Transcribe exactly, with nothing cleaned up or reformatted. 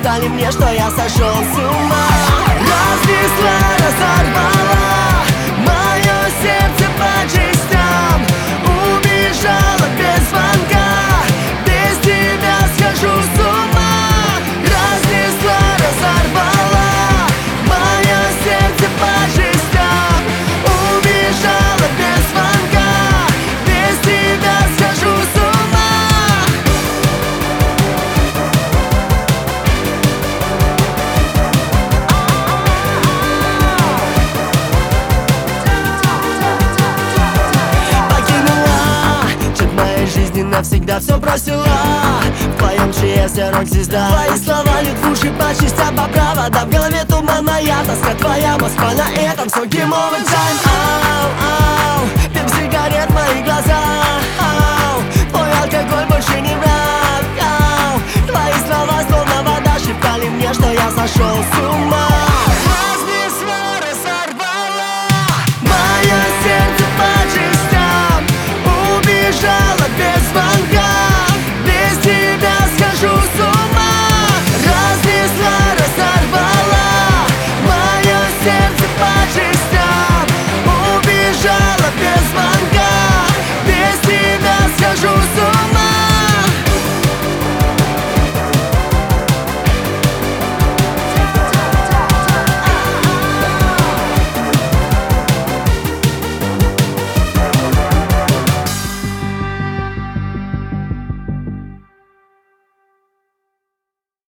сказали мне, что я сошел с ума. Разнесла, разорвала мое сердце по частям, убежала без звонка, без тебя схожу с ума. Разнесла, разорвала мое сердце по частям, убежала без звонка, без тебя схожу с ума. Навсегда все бросила, в твоем чье рок-звезда. Твои слова льют в уши по частям, по проводам. В голове туман, моя тоска, твоя Москва. На этом все гейм овер тайм. Ау, ау, дым сигарет, мои глаза.